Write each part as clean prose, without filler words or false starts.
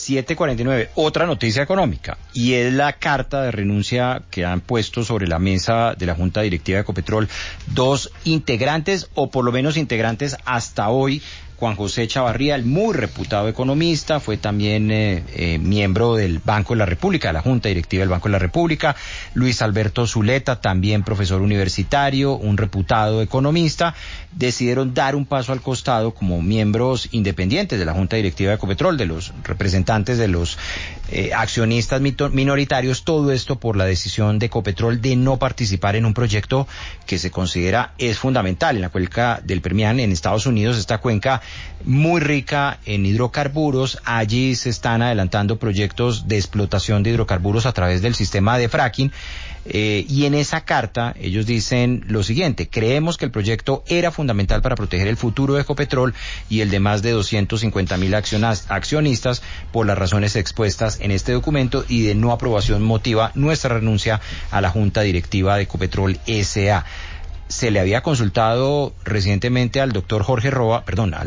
7:49, otra noticia económica, y es la carta de renuncia que han puesto sobre la mesa de la Junta Directiva de Ecopetrol dos integrantes, o por lo menos integrantes hasta hoy. Juan José Chavarría, el muy reputado economista, fue también miembro del Banco de la República, de la Junta Directiva del Banco de la República. Luis Alberto Zuleta, también profesor universitario, un reputado economista, decidieron dar un paso al costado como miembros independientes de la Junta Directiva de Ecopetrol, de los representantes de los accionistas minoritarios, todo esto por la decisión de Ecopetrol de no participar en un proyecto que se considera es fundamental en la cuenca del Permian en Estados Unidos, esta cuenca muy rica en hidrocarburos. Allí se están adelantando proyectos de explotación de hidrocarburos a través del sistema de fracking. Y en esa carta ellos dicen lo siguiente: creemos que el proyecto era fundamental para proteger el futuro de Ecopetrol y el de más de 250,000 accionistas por las razones expuestas en este documento, y de no aprobación motiva nuestra renuncia a la Junta Directiva de Ecopetrol S.A. Se le había consultado recientemente al doctor Roa,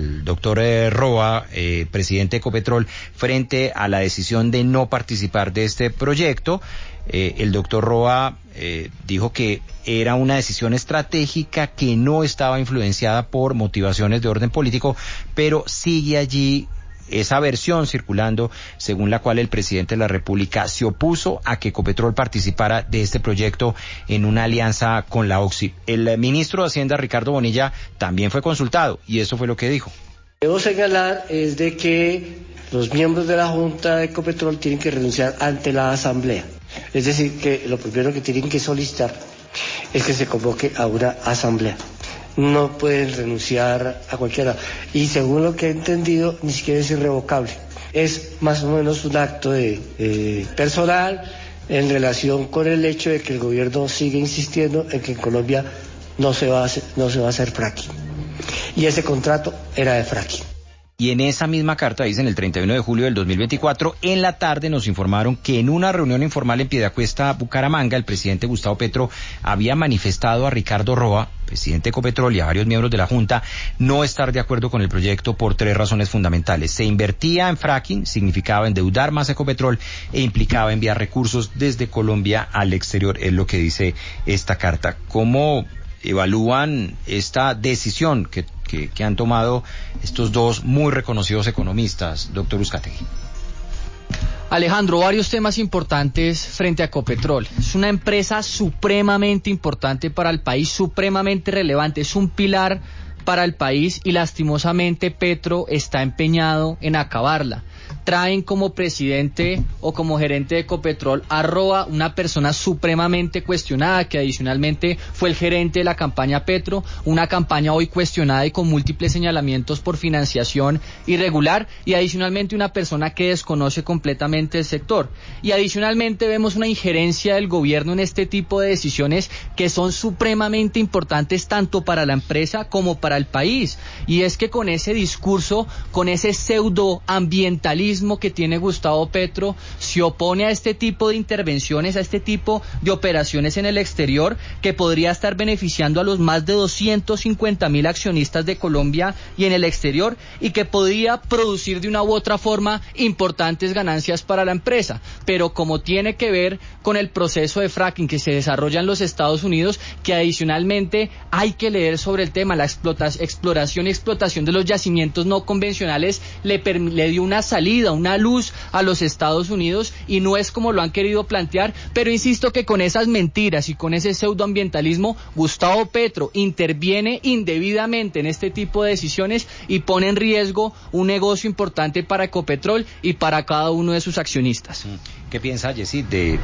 presidente de Ecopetrol, frente a la decisión de no participar de este proyecto. El doctor Roa dijo que era una decisión estratégica que no estaba influenciada por motivaciones de orden político, pero sigue allí esa versión circulando según la cual el presidente de la República se opuso a que Ecopetrol participara de este proyecto en una alianza con la OXI. El ministro de Hacienda, Ricardo Bonilla, también fue consultado y eso fue lo que dijo. Debo señalar es de que los miembros de la Junta de Ecopetrol tienen que renunciar ante la Asamblea. Es decir, que lo primero que tienen que solicitar es que se convoque a una Asamblea. No pueden renunciar a cualquiera. Y según lo que he entendido, ni siquiera es irrevocable. Es más o menos un acto de personal en relación con el hecho de que el gobierno sigue insistiendo en que en Colombia no se va a hacer fracking. Y ese contrato era de fracking. Y en esa misma carta, dicen el 31 de julio del 2024, en la tarde nos informaron que en una reunión informal en Piedecuesta, Bucaramanga, el presidente Gustavo Petro había manifestado a Ricardo Roa, presidente de Ecopetrol, y a varios miembros de la Junta no estar de acuerdo con el proyecto por tres razones fundamentales. Se invertía en fracking, significaba endeudar más a Ecopetrol e implicaba enviar recursos desde Colombia al exterior, es lo que dice esta carta. ¿Cómo evalúan esta decisión que han tomado estos dos muy reconocidos economistas, doctor Uzcategui? Alejandro, varios temas importantes frente a Ecopetrol. Es una empresa supremamente importante para el país, supremamente relevante, es un pilar para el país y lastimosamente Petro está empeñado en acabarla. Traen como presidente o como gerente de Ecopetrol a Roa, una persona supremamente cuestionada, que adicionalmente fue el gerente de la campaña Petro, una campaña hoy cuestionada y con múltiples señalamientos por financiación irregular, y adicionalmente una persona que desconoce completamente el sector. Y adicionalmente vemos una injerencia del gobierno en este tipo de decisiones que son supremamente importantes tanto para la empresa como para el país. Y es que con ese discurso, con ese pseudoambientalismo que tiene Gustavo Petro, se opone a este tipo de intervenciones, a este tipo de operaciones en el exterior que podría estar beneficiando a los más de 250,000 accionistas de Colombia y en el exterior, y que podría producir de una u otra forma importantes ganancias para la empresa. Pero como tiene que ver con el proceso de fracking que se desarrolla en los Estados Unidos, que adicionalmente hay que leer sobre el tema, la exploración y explotación de los yacimientos no convencionales le dio una salida, una luz a los Estados Unidos, y no es como lo han querido plantear, pero insisto que con esas mentiras y con ese pseudoambientalismo, Gustavo Petro interviene indebidamente en este tipo de decisiones y pone en riesgo un negocio importante para Ecopetrol y para cada uno de sus accionistas. ¿Qué piensa Yesid de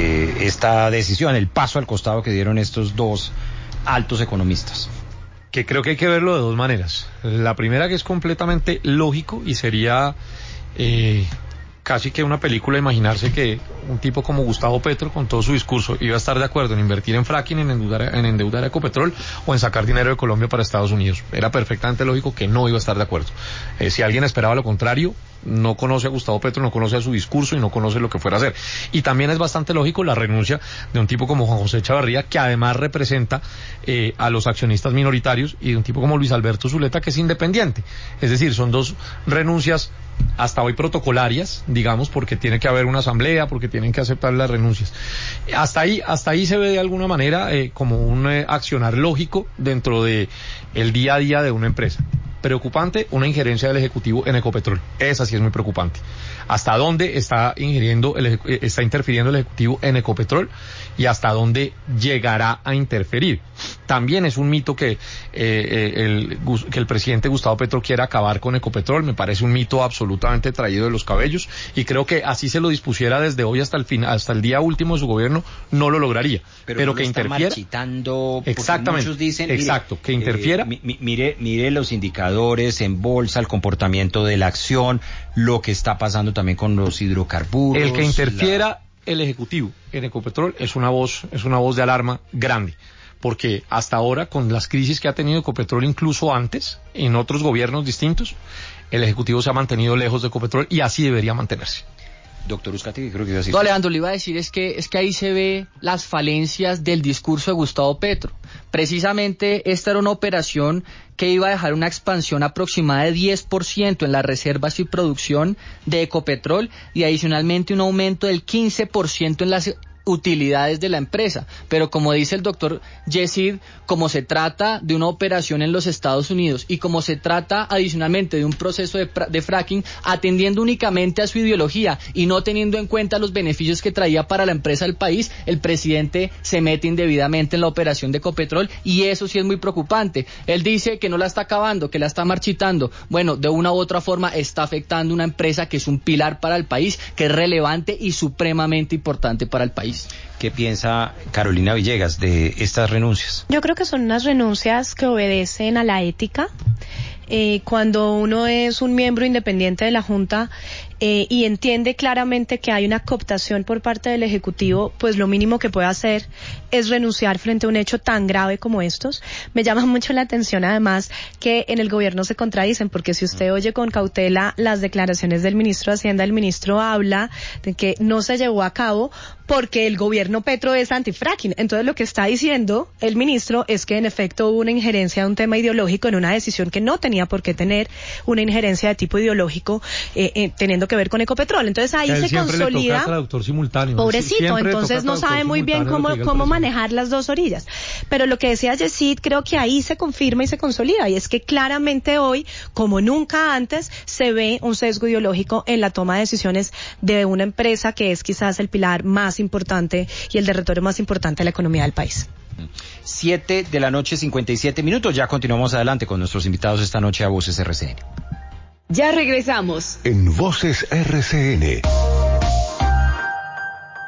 esta decisión, el paso al costado que dieron estos dos altos economistas? Que creo que hay que verlo de dos maneras. La primera, que es completamente lógico y sería casi que una película imaginarse que un tipo como Gustavo Petro, con todo su discurso, iba a estar de acuerdo en invertir en fracking, en endeudar a Ecopetrol o en sacar dinero de Colombia para Estados Unidos. Era perfectamente lógico que no iba a estar de acuerdo. Si alguien esperaba lo contrario, no conoce a Gustavo Petro, no conoce a su discurso y no conoce lo que fuera a hacer. Y también es bastante lógico la renuncia de un tipo como Juan José Chavarría, que además representa a los accionistas minoritarios, y de un tipo como Luis Alberto Zuleta, que es independiente. Es decir, son dos renuncias hasta hoy protocolarias, digamos, porque tiene que haber una asamblea, porque tienen que aceptar las renuncias. Hasta ahí se ve de alguna manera como un accionar lógico dentro de el día a día de una empresa. Preocupante, una injerencia del Ejecutivo en Ecopetrol. Esa sí es muy preocupante. ¿Hasta dónde está interfiriendo el Ejecutivo en Ecopetrol y hasta dónde llegará a interferir? También es un mito que el presidente Gustavo Petro quiera acabar con Ecopetrol. Me parece un mito absolutamente traído de los cabellos, y creo que así se lo dispusiera desde hoy hasta el día último de su gobierno, no lo lograría. Pero que interfiera. Exactamente. Muchos dicen, exacto, que interfiera. Mire los indicadores en bolsa, el comportamiento de la acción, lo que está pasando también con los hidrocarburos. El que interfiera el Ejecutivo en Ecopetrol es una voz de alarma grande, porque hasta ahora, con las crisis que ha tenido Ecopetrol, incluso antes, en otros gobiernos distintos, el Ejecutivo se ha mantenido lejos de Ecopetrol, y así debería mantenerse. Doctor Uzcategui, creo que iba a decir. No, Alejandro, le iba a decir es que ahí se ve las falencias del discurso de Gustavo Petro. Precisamente esta era una operación que iba a dejar una expansión aproximada de 10% en las reservas y producción de Ecopetrol, y adicionalmente un aumento del 15% en las utilidades de la empresa. Pero como dice el doctor Yesid, como se trata de una operación en los Estados Unidos y como se trata adicionalmente de un proceso de fracking, atendiendo únicamente a su ideología y no teniendo en cuenta los beneficios que traía para la empresa del país, el presidente se mete indebidamente en la operación de Ecopetrol, y eso sí es muy preocupante. Él dice que no la está acabando, que la está marchitando. Bueno, de una u otra forma está afectando una empresa que es un pilar para el país, que es relevante y supremamente importante para el país. ¿Qué piensa Carolina Villegas de estas renuncias? Yo creo que son unas renuncias que obedecen a la ética. Cuando uno es un miembro independiente de la Junta y entiende claramente que hay una cooptación por parte del Ejecutivo, pues lo mínimo que puede hacer es renunciar frente a un hecho tan grave como estos. Me llama mucho la atención además que en el gobierno se contradicen, porque si usted oye con cautela las declaraciones del ministro de Hacienda, el ministro habla de que no se llevó a cabo porque el gobierno Petro es antifracking. Entonces lo que está diciendo el ministro es que en efecto hubo una injerencia de un tema ideológico en una decisión que no tenía por qué tener una injerencia de tipo ideológico teniendo que ver con Ecopetrol. Entonces ahí se consolida. Pobrecito, entonces no sabe muy bien cómo manejar las dos orillas. Pero lo que decía Yesid, creo que ahí se confirma y se consolida, y es que claramente hoy, como nunca antes, se ve un sesgo ideológico en la toma de decisiones de una empresa que es quizás el pilar más importante y el territorio más importante de la economía del país. 7:57 p.m. Ya continuamos adelante con nuestros invitados esta noche a Voces RCN. Ya regresamos. En Voces RCN.